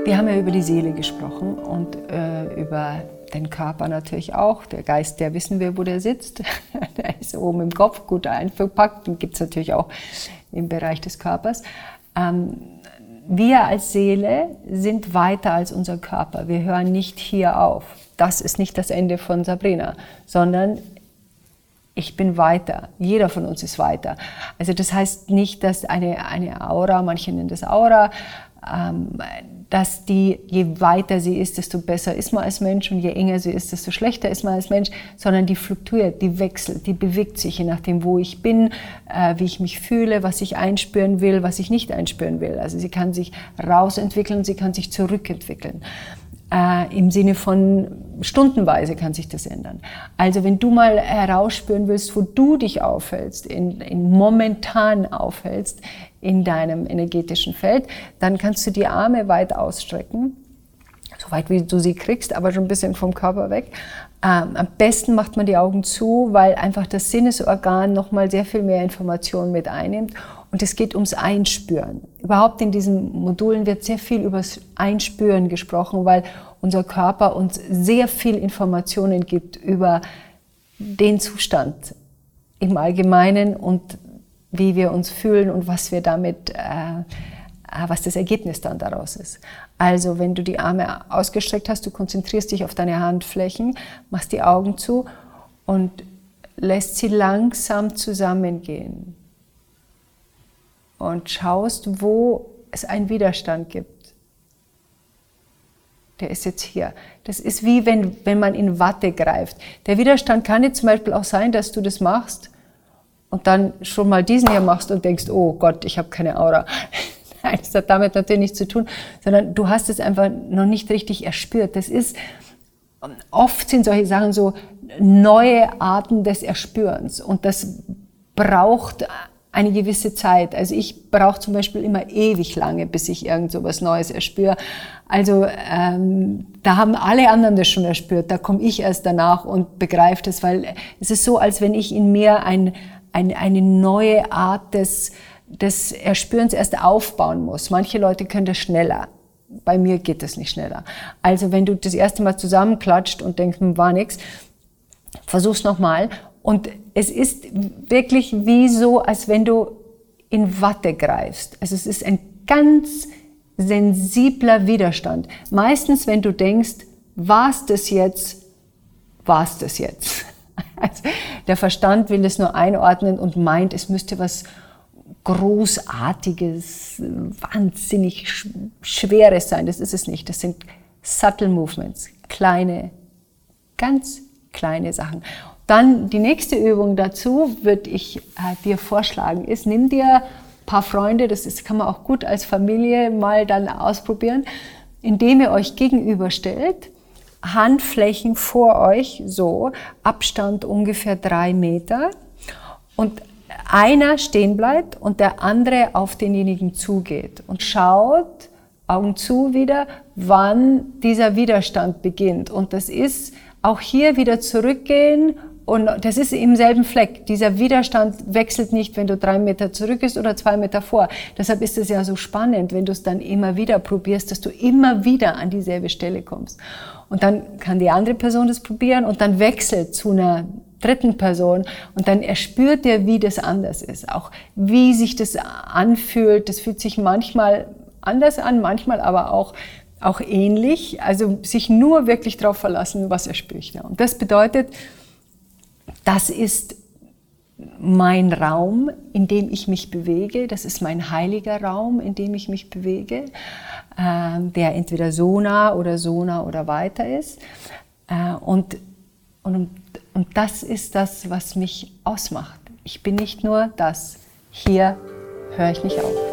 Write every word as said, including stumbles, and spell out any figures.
Wir haben ja über die Seele gesprochen und äh, über den Körper natürlich auch. Der Geist, der wissen wir, wo der sitzt. Der ist oben im Kopf, gut eingepackt. Den gibt es natürlich auch im Bereich des Körpers. Ähm, wir als Seele sind weiter als unser Körper. Wir hören nicht hier auf. Das ist nicht das Ende von Sabrina, sondern ich bin weiter. Jeder von uns ist weiter. Also das heißt nicht, dass eine, eine Aura, manche nennen das Aura, ähm, dass die, je weiter sie ist, desto besser ist man als Mensch und je enger sie ist, desto schlechter ist man als Mensch, sondern die fluktuiert, die wechselt, die bewegt sich, je nachdem, wo ich bin, äh, wie ich mich fühle, was ich einspüren will, was ich nicht einspüren will. Also sie kann sich rausentwickeln, sie kann sich zurückentwickeln. Äh, im Sinne von stundenweise kann sich das ändern. Also wenn du mal herausspüren willst, wo du dich aufhältst, in, in momentan aufhältst, in deinem energetischen Feld, dann kannst du die Arme weit ausstrecken, so weit wie du sie kriegst, aber schon ein bisschen vom Körper weg. Ähm, am besten macht man die Augen zu, weil einfach das Sinnesorgan nochmal sehr viel mehr Informationen mit einnimmt. Und es geht ums Einspüren. Überhaupt in diesen Modulen wird sehr viel über das Einspüren gesprochen, weil unser Körper uns sehr viel Informationen gibt über den Zustand im Allgemeinen und wie wir uns fühlen und was wir damit, äh, was das Ergebnis dann daraus ist. Also wenn du die Arme ausgestreckt hast, du konzentrierst dich auf deine Handflächen, machst die Augen zu und lässt sie langsam zusammengehen. Und schaust, wo es einen Widerstand gibt. Der ist jetzt hier. Das ist wie wenn, wenn man in Watte greift. Der Widerstand kann jetzt zum Beispiel auch sein, dass du das machst und dann schon mal diesen hier machst und denkst, oh Gott, ich habe keine Aura. Nein, das hat damit natürlich nichts zu tun, sondern du hast es einfach noch nicht richtig erspürt. Das ist, oft sind solche Sachen so neue Arten des Erspürens und das braucht eine gewisse Zeit. Also ich brauche zum Beispiel immer ewig lange, bis ich irgend so was Neues erspüre. Also ähm, da haben alle anderen das schon erspürt. Da komme ich erst danach und begreife das, weil es ist so, als wenn ich in mir ein, ein, eine neue Art des, des Erspürens erst aufbauen muss. Manche Leute können das schneller. Bei mir geht das nicht schneller. Also wenn du das erste Mal zusammenklatscht und denkst, hm, war nix, versuch's nochmal. Und es ist wirklich wie so, als wenn du in Watte greifst. Also es ist ein ganz sensibler Widerstand. Meistens, wenn du denkst, war's das jetzt, war's das jetzt. Also der Verstand will es nur einordnen und meint, es müsste was Großartiges, wahnsinnig Schweres sein. Das ist es nicht. Das sind subtle movements, kleine, ganz kleine Sachen. Dann die nächste Übung dazu, würde ich äh, dir vorschlagen, ist, nimm dir ein paar Freunde, das ist, kann man auch gut als Familie mal dann ausprobieren, indem ihr euch gegenüberstellt, Handflächen vor euch, so, Abstand ungefähr drei Meter und einer stehen bleibt und der andere auf denjenigen zugeht und schaut, Augen zu wieder, wann dieser Widerstand beginnt. Und das ist auch hier wieder zurückgehen. Und das ist im selben Fleck. Dieser Widerstand wechselt nicht, wenn du drei Meter zurück bist oder zwei Meter vor. Deshalb ist es ja so spannend, wenn du es dann immer wieder probierst, dass du immer wieder an dieselbe Stelle kommst. Und dann kann die andere Person das probieren und dann wechselt zu einer dritten Person und dann erspürt ihr, wie das anders ist. Auch wie sich das anfühlt. Das fühlt sich manchmal anders an, manchmal aber auch, auch ähnlich. Also sich nur wirklich darauf verlassen, was erspüre ich da. Und das bedeutet, das ist mein Raum, in dem ich mich bewege. Das ist mein heiliger Raum, in dem ich mich bewege, äh, der entweder so nah oder so nah oder weiter ist. Äh, und, und, und das ist das, was mich ausmacht. Ich bin nicht nur das. Hier höre ich nicht auf.